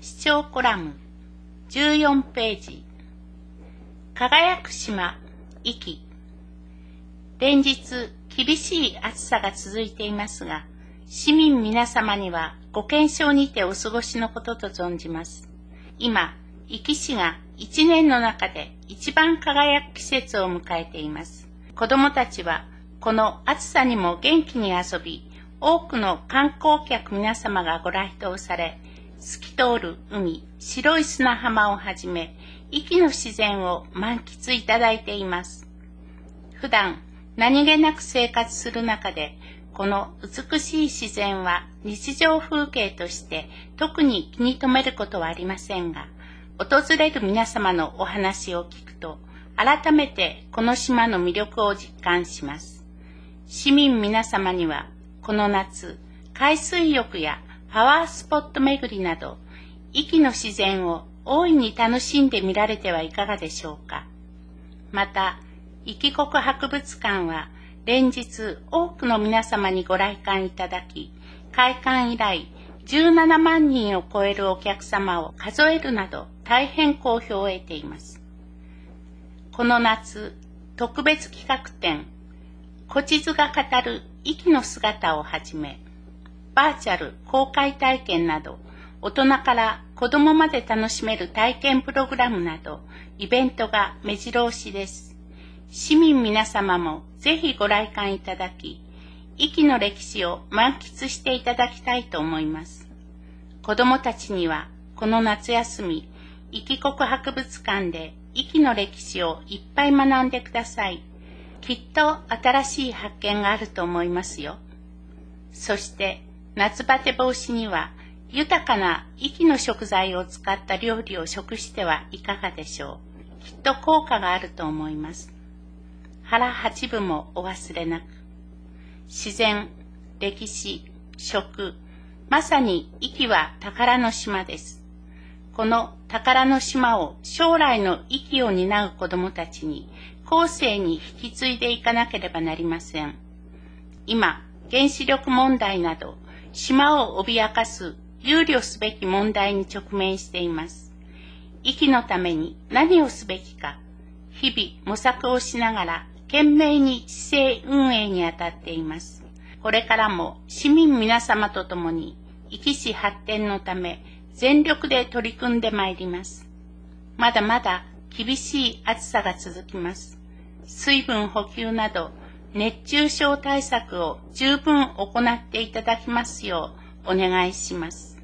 視聴コラム14ページ。輝く島、壱岐。連日厳しい暑さが続いていますが、市民皆様にはご健勝にてお過ごしのことと存じます。今、壱岐市が一年の中で一番輝く季節を迎えています。子供たちはこの暑さにも元気に遊び、多くの観光客皆様がご来島され、透き通る海、白い砂浜をはじめ、壱岐の自然を満喫いただいています。普段、何気なく生活する中で、この美しい自然は日常風景として特に気に留めることはありませんが、訪れる皆様のお話を聞くと、改めてこの島の魅力を実感します。市民皆様には、この夏、海水浴やパワースポット巡りなど、壱岐の自然を大いに楽しんでみられてはいかがでしょうか。また、壱岐国博物館は連日多くの皆様にご来館いただき、開館以来17万人を超えるお客様を数えるなど大変好評を得ています。この夏、特別企画展、古地図が語る壱岐の姿をはじめ、バーチャル公開体験など、大人から子供まで楽しめる体験プログラムなど、イベントが目白押しです。市民皆様もぜひご来館いただき、壱岐の歴史を満喫していただきたいと思います。子供たちには、この夏休み、壱岐国博物館で壱岐の歴史をいっぱい学んでください。きっと新しい発見があると思いますよ。そして、夏バテ防止には、豊かな壱岐の食材を使った料理を食してはいかがでしょう。きっと効果があると思います。腹八分もお忘れなく。自然、歴史、食、まさに壱岐は宝の島です。この宝の島を将来の壱岐を担う子どもたちに後世に引き継いでいかなければなりません。今、原子力問題など、島を脅かす憂慮すべき問題に直面しています。壱岐のために何をすべきか、日々模索をしながら懸命に市政運営に当たっています。これからも市民皆様と共に壱岐市発展のため全力で取り組んでまいります。まだまだ厳しい暑さが続きます。水分補給など熱中症対策を十分行っていただきますようお願いします。